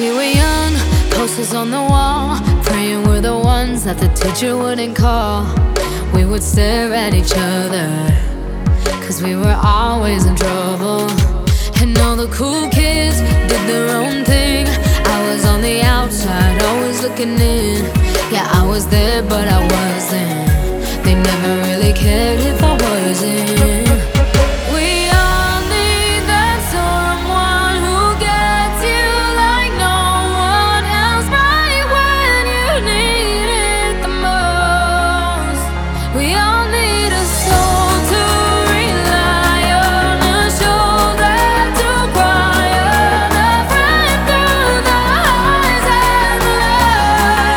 We were young, posters on the wall, praying we're the ones that the teacher wouldn't call. We would stare at each other, cause we were always in trouble. And all the cool kids did their own thing. I was on the outside, always looking in. Yeah, I was there, but I wasn't. They never really cared if I wasn't.